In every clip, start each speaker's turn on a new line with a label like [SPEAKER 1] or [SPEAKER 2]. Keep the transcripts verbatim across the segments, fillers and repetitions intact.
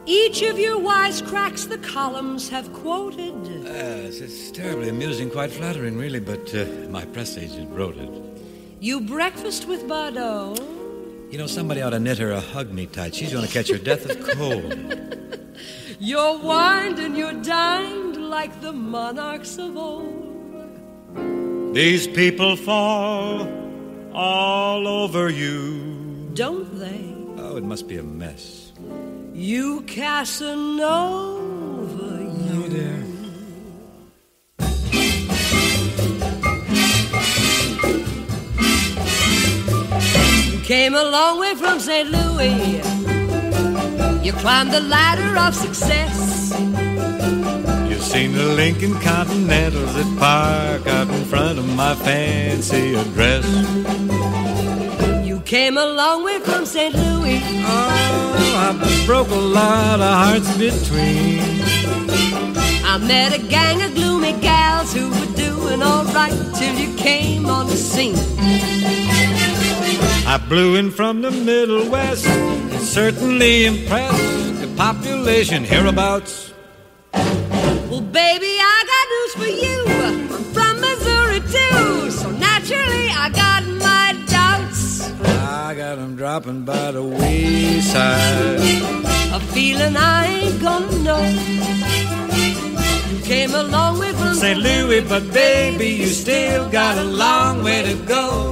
[SPEAKER 1] Each of your wisecracks the columns have quoted.
[SPEAKER 2] Yes, it's terribly amusing, quite flattering, really, but uh, my press agent wrote it.
[SPEAKER 1] You breakfast with Bardot.
[SPEAKER 2] You know, somebody ought to knit her a hug-me tight. She's going to catch her death of cold.
[SPEAKER 1] You're wined and you're dined like the monarchs of old.
[SPEAKER 2] These people fall all over you.
[SPEAKER 1] Don't they?
[SPEAKER 2] Oh, it must be a mess.
[SPEAKER 1] You Casanova, you.
[SPEAKER 2] Oh, dear.
[SPEAKER 1] You came a long way from Saint Louis. You climbed the ladder of success.
[SPEAKER 2] You've seen the Lincoln Continentals that park out in front of my fancy address.
[SPEAKER 1] You came a long way from Saint Louis.
[SPEAKER 2] Oh, I broke a lot of hearts between.
[SPEAKER 1] I met a gang of gloomy gals who were doing all right till you came on the scene.
[SPEAKER 2] I blew in from the Middle West and certainly impressed the population hereabouts.
[SPEAKER 1] Well, baby, I got news for you. I'm from Missouri, too, so naturally I got my doubts.
[SPEAKER 2] I got them dropping by the wayside.
[SPEAKER 1] A feeling I ain't gonna know. You came a long way from
[SPEAKER 2] Saint Louis, but baby, you still got a long way to go.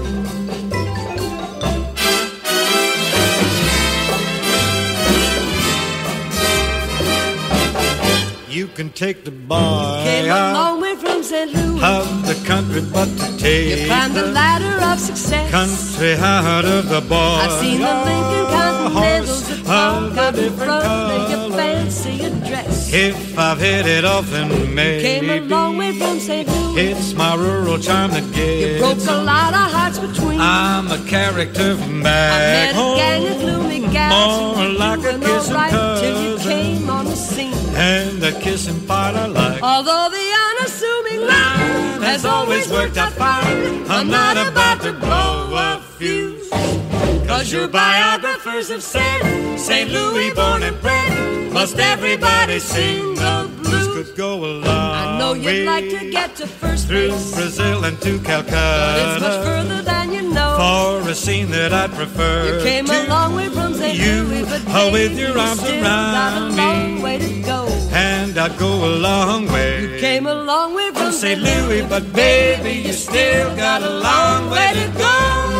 [SPEAKER 2] You can take the boy
[SPEAKER 1] came a long way from Saint Louis
[SPEAKER 2] of the country, but to take
[SPEAKER 1] you climbed the ladder of success.
[SPEAKER 2] Country out of the boy.
[SPEAKER 1] I've seen the Lincoln Continentals that park out in front of your fancy address.
[SPEAKER 2] If I've hit it off, then maybe
[SPEAKER 1] came a long way from Saint Louis.
[SPEAKER 2] It's my rural charm that gets.
[SPEAKER 1] You broke a lot of hearts between.
[SPEAKER 2] I'm a character from back home.
[SPEAKER 1] I met a gang of gloomy gals
[SPEAKER 2] more
[SPEAKER 1] who
[SPEAKER 2] like a kissing
[SPEAKER 1] right
[SPEAKER 2] cousin
[SPEAKER 1] till you came on the scene.
[SPEAKER 2] And the kissing part I like.
[SPEAKER 1] Although the unassuming line has always worked out fine, I'm not about to blow a fuse. Cause your biographers have said Saint Louis born and bred, must everybody sing the blues.
[SPEAKER 2] Could go a long
[SPEAKER 1] I know you'd
[SPEAKER 2] way
[SPEAKER 1] like to get to first
[SPEAKER 2] through
[SPEAKER 1] base,
[SPEAKER 2] Brazil and to Calcutta.
[SPEAKER 1] but it's much further than you know.
[SPEAKER 2] For a scene that I prefer.
[SPEAKER 1] You came
[SPEAKER 2] to
[SPEAKER 1] a long way from Saint
[SPEAKER 2] you,
[SPEAKER 1] Louis, but
[SPEAKER 2] oh, with
[SPEAKER 1] baby,
[SPEAKER 2] your
[SPEAKER 1] you
[SPEAKER 2] arms
[SPEAKER 1] still
[SPEAKER 2] around
[SPEAKER 1] got a long
[SPEAKER 2] me.
[SPEAKER 1] way to go.
[SPEAKER 2] And I'd go a long way.
[SPEAKER 1] You came a long way from
[SPEAKER 2] Saint Louis, but baby, you still got a long way to go.